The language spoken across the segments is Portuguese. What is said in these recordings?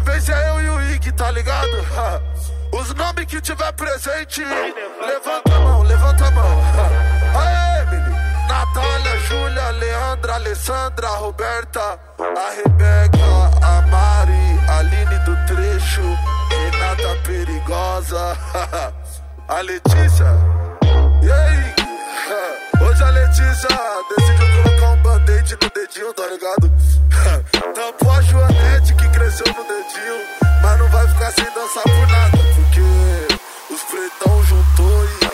vez é eu e o Ig, tá ligado? Os nomes que tiver presente, levanta a mão, levanta a mão. Aê, Emily, Natália, Júlia, Leandra, Alessandra, Roberta, a Rebeca, a Mari, a Aline do Trecho, Renata Perigosa, a Letícia. E aí? Hoje a Letícia decidiu colocar um band-aid no dedinho, tá ligado? Tampou a Joanete que cresceu no dedinho, mas não vai ficar sem dançar por nada, porque os pretão juntou e...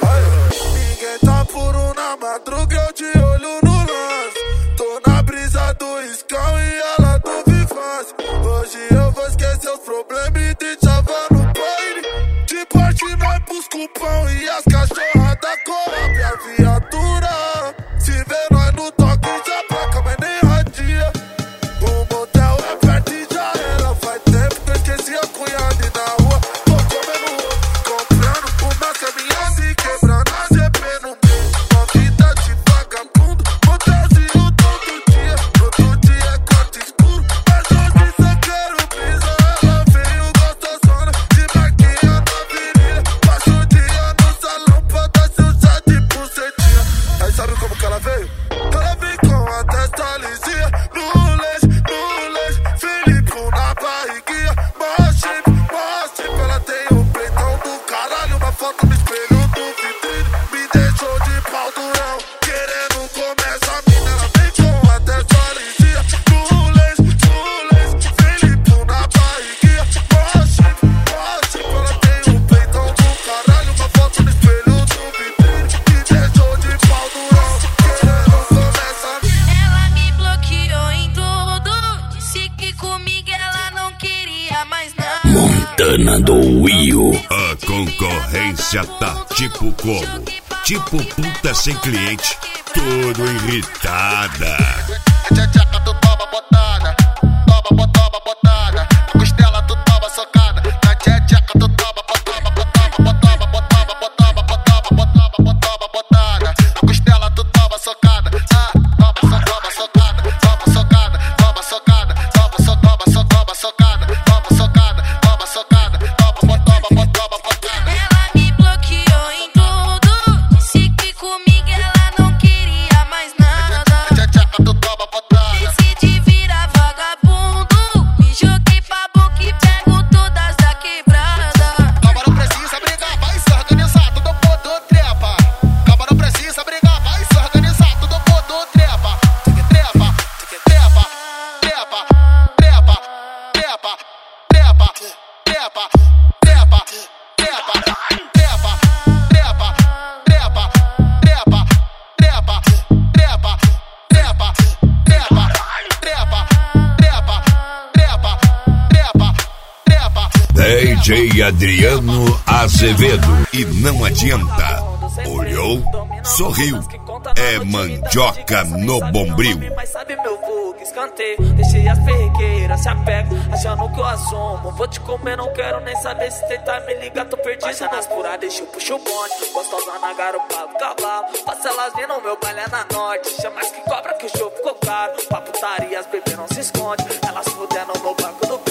Ninguém tá puro na madruga, eu de olho no lance. Tô na brisa do Iscão e ela do Vivaz. Hoje eu vou esquecer os problemas e te chavar no baile. De parte vai pros cupom e as cachorras da Coab. A viatura, se vê nós no toque já placa, mas nem radia. O motel é perto e já era. Faz tempo que eu esqueci a cunhada e na rua tô comendo ovo, comprando uma caminhada e quebrando a GP no meio. Uma vida de vagabundo, motelzinho todo dia. Todo dia é quarto escuro, mas hoje só quero brisa. Ela veio gostosona, de marquinha na virilha. Passa o dia no salão pra dar seu chá de bucetinha. Aí sabe como que ela veio? Ela vem com a testa lisinha, no leite, Felipe na barriguinha. Mostre, ela tem um peitão do caralho. Uma foto no espelho do vitrine, me deixou de pau durão, querendo comer essa mina. Ela vem com a testa lisinha, no leite, Felipe na barriguinha. Mostre, ela tem um peitão do caralho. Uma foto no espelho do vitrine, me deixou de pau durão, querendo comer essa mina. Ela me bloqueou em tudo, disse que comigo ela não queria mais nada. Montana do Will. A concorrência tá tipo como? Tipo puta sem cliente, tudo irritada. Tcheca, tu toma botada, toma botada. A costela tu toma socada. Na tcheca tu toma botada. A costela tu toma socada. Toma socada. Ela me bloqueou em tudo, disse que comigo ela não queria mais nada. Tcheca tu toma botada. Decidi virar vagabundo, me joguei pra boca e pego todas da quebrada. Calma, não precisa brigar, vai se organizar, tudo mundo trepa. Calma, não precisa brigar, vai se organizar, tudo mundo trepa. Trepa. DJ Adriano Azevedo. E não adianta. Olhou, sorriu. É mandioca no bombril. Mas sabe meu vulgo, escanteio. Deixei as ferrequeiras, se apega, achando que eu assumo. Vou te comer, não quero nem saber. Se tentar me ligar, tô perdido. Baixa nas puras, deixa eu puxo o bonde. Gostosa na garupa do cavalo. Passa elas vindo, meu baile é na norte. Chama as que cobra que o show ficou caro. Pra putaria, as bebê não se esconde. Elas fudendo no banco do